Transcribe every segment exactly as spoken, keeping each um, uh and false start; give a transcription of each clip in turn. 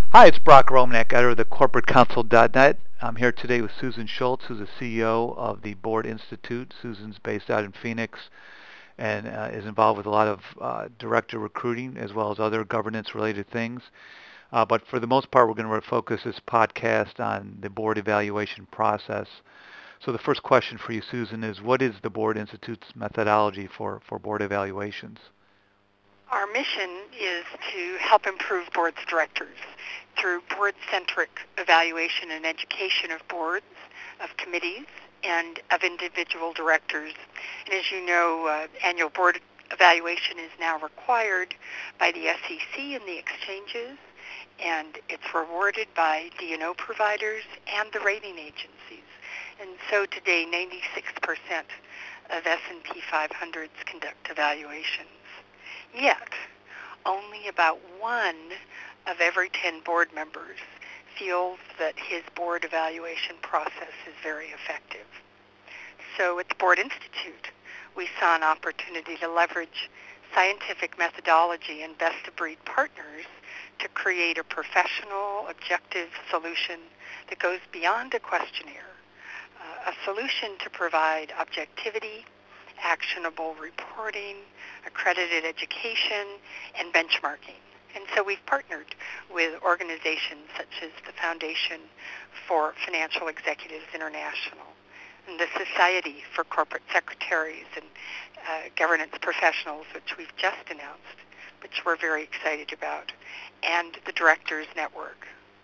Hi, it's Brock Romanek, editor of the corporate council dot net. I'm here today with Susan Schultz, who's the C E O of the Board Institute. Susan's based out in Phoenix and uh, is involved with a lot of uh, director recruiting as well as other governance-related things. Uh, but for the most part, we're going to focus this podcast on the board evaluation process. So the first question for you, Susan, is what is the Board Institute's methodology for, for board evaluations? Our mission is to help improve boards of directors through board-centric evaluation and education of boards, of committees, and of individual directors. And as you know, uh, annual board evaluation is now required by the S E C and the exchanges, and it's rewarded by D and O providers and the rating agencies. And so today, ninety-six percent of S and P five hundreds conduct evaluations. Yet, only about one of every ten board members feels that his board evaluation process is very effective. So at the Board Institute, we saw an opportunity to leverage scientific methodology and best-of-breed partners to create a professional, objective solution that goes beyond a questionnaire, uh, a solution to provide objectivity, actionable reporting, accredited education, and benchmarking. And so we've partnered with organizations such as the Foundation for Financial Executives International and the Society for Corporate Secretaries and uh, Governance Professionals, which we've just announced, which we're very excited about, and the Directors Network.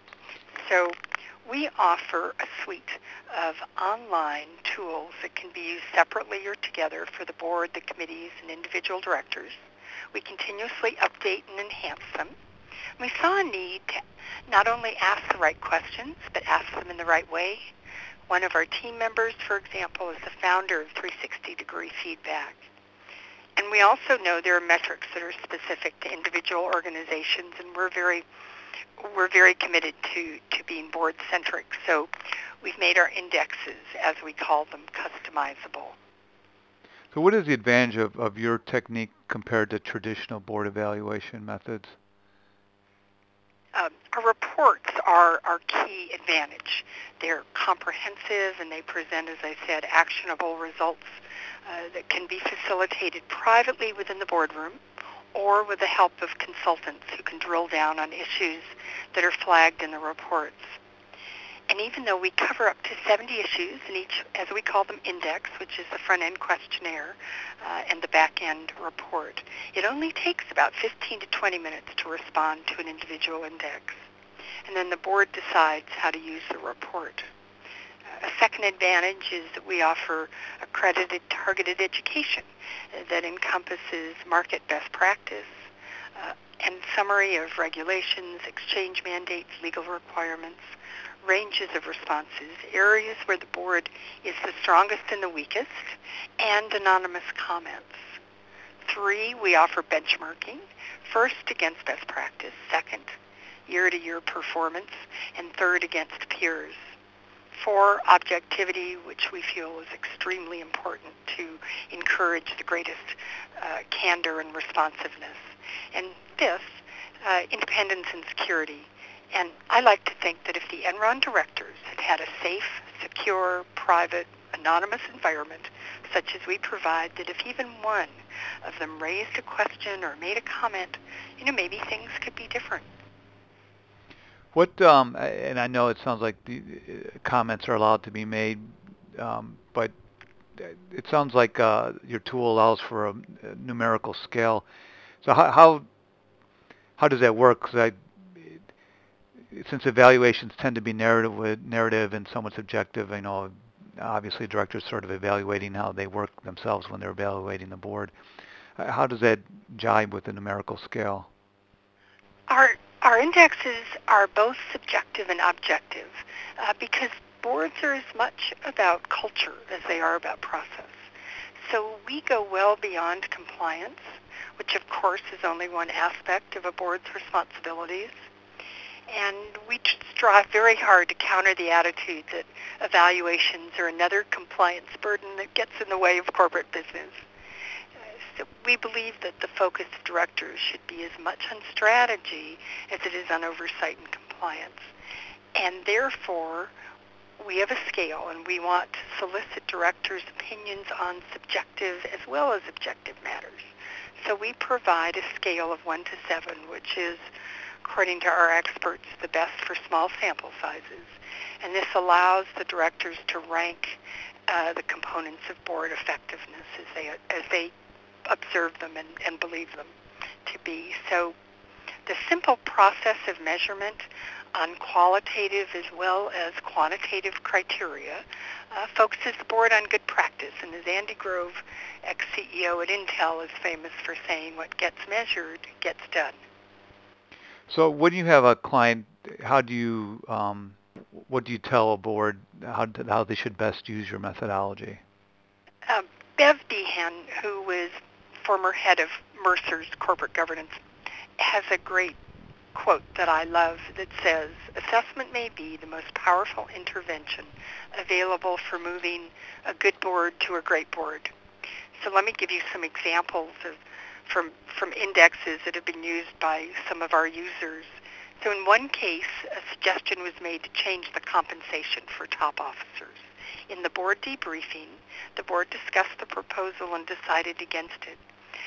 So we offer a suite of online tools that can be used separately or together for the board, the committees, and individual directors. We continuously update and enhance them. We saw a need to not only ask the right questions, but ask them in the right way. One of our team members, for example, is the founder of three sixty degree Feedback. And we also know there are metrics that are specific to individual organizations, and we're very we're very committed to, to being board-centric. So we've made our indexes, as we call them, customizable. So what is the advantage of, of your technique compared to traditional board evaluation methods? Um, our reports are our key advantage. They're comprehensive and they present, as I said, actionable results uh, that can be facilitated privately within the boardroom or with the help of consultants who can drill down on issues that are flagged in the reports. And even though we cover up to seventy issues in each, as we call them, index, which is the front-end questionnaire uh, and the back-end report, it only takes about fifteen to twenty minutes to respond to an individual index. And then the board decides how to use the report. A second advantage is that we offer accredited targeted education that encompasses market best practice, uh, and summary of regulations, exchange mandates, legal requirements, ranges of responses, areas where the board is the strongest and the weakest, and anonymous comments. Three, we offer benchmarking, first against best practice, second, year-to-year performance, and third, against peers. Four, objectivity, which we feel is extremely important to encourage the greatest uh, candor and responsiveness. And fifth, uh, independence and security. And I like to think that if the Enron directors had had a safe, secure, private, anonymous environment, such as we provide, that if even one of them raised a question or made a comment, you know, maybe things could be different. What, um, and I know it sounds like the uh, comments are allowed to be made, um, but it sounds like uh, your tool allows for a, a numerical scale. So how how, how does that work? 'Cause I, since evaluations tend to be narrative with narrative and somewhat subjective, you know, obviously directors sort of evaluating how they work themselves when they're evaluating the board. Uh, How does that jibe with the numerical scale? Our our indexes are both subjective and objective uh, because boards are as much about culture as they are about process. So we go well beyond compliance, which of course is only one aspect of a board's responsibilities. And we strive very hard to counter the attitude that evaluations are another compliance burden that gets in the way of corporate business. So we believe that the focus of directors should be as much on strategy as it is on oversight and compliance. compliance. And therefore, we have a scale, and we want to solicit directors' opinions on subjective as well as objective matters. So we provide a scale of one to seven, which is, according to our experts, the best for small sample sizes. And this allows the directors to rank uh, the components of board effectiveness as they as they observe them and, and believe them to be. So the simple process of measurement on qualitative as well as quantitative criteria uh, focuses the board on good practice. And as Andy Grove, ex-C E O at Intel, is famous for saying, what gets measured gets done. So when you have a client, how do you, um, what do you tell a board how, how they should best use your methodology? Uh, Bev Behan, who was former head of Mercer's corporate governance, has a great quote that I love that says, assessment may be the most powerful intervention available for moving a good board to a great board. So let me give you some examples of from from indexes that have been used by some of our users. So in one case, a suggestion was made to change the compensation for top officers. In the board debriefing, the board discussed the proposal and decided against it.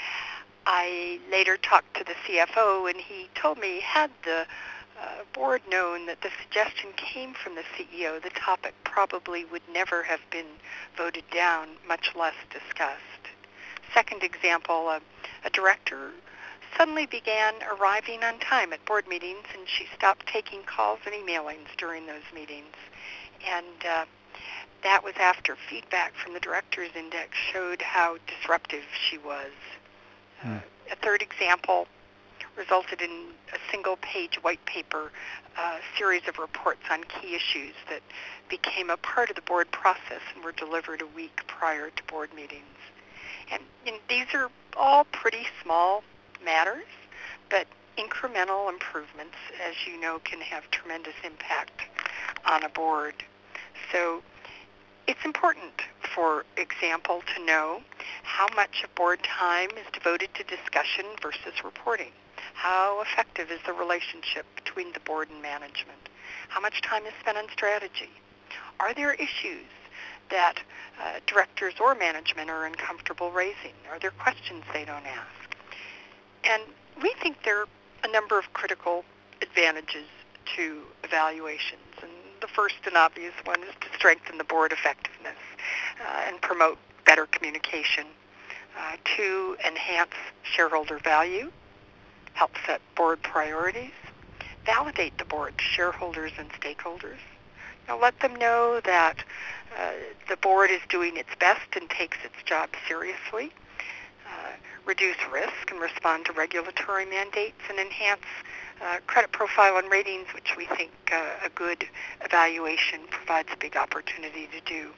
I later talked to the C F O, and he told me had the uh, board known that the suggestion came from the C E O, the topic probably would never have been voted down, much less discussed. Second example, a, a director suddenly began arriving on time at board meetings, and she stopped taking calls and emailings during those meetings. And uh, that was after feedback from the Directors Index showed how disruptive she was. Hmm. Uh, a third example resulted in a single-page white paper, uh, series of reports on key issues that became a part of the board process and were delivered a week prior to board meetings. And, and these are all pretty small matters, but incremental improvements, as you know, can have tremendous impact on a board. So it's important, for example, to know how much of board time is devoted to discussion versus reporting. How effective is the relationship between the board and management? How much time is spent on strategy? Are there issues that uh, directors or management are uncomfortable raising? Are there questions they don't ask? And we think there are a number of critical advantages to evaluations. And the first and obvious one is to strengthen the board effectiveness uh, and promote better communication. Uh, to enhance shareholder value, help set board priorities, validate the board to shareholders and stakeholders. Now, let them know that uh, the board is doing its best and takes its job seriously, uh, reduce risk and respond to regulatory mandates, and enhance uh, credit profile and ratings, which we think uh, a good evaluation provides a big opportunity to do.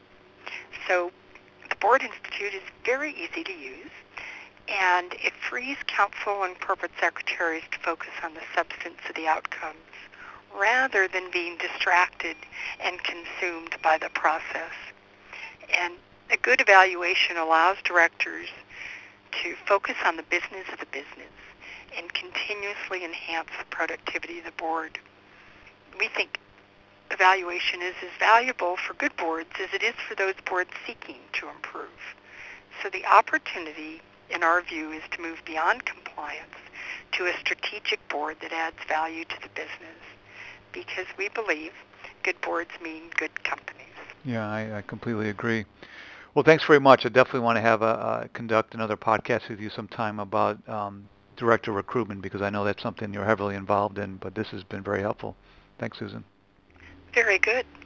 So the Board Institute is very easy to use, and it frees counsel and corporate secretaries to focus on the substance of the outcomes rather than being distracted and consumed by the process. And a good evaluation allows directors to focus on the business of the business and continuously enhance the productivity of the board. We think evaluation is as valuable for good boards as it is for those boards seeking to improve. So the opportunity, in our view, is to move beyond compliance to a strategic board that adds value to the business, because we believe good boards mean good companies. Yeah, I, I completely agree. Well, thanks very much. I definitely want to have a uh, conduct another podcast with you sometime about um, director recruitment, because I know that's something you're heavily involved in, but this has been very helpful. Thanks, Susan. Very good.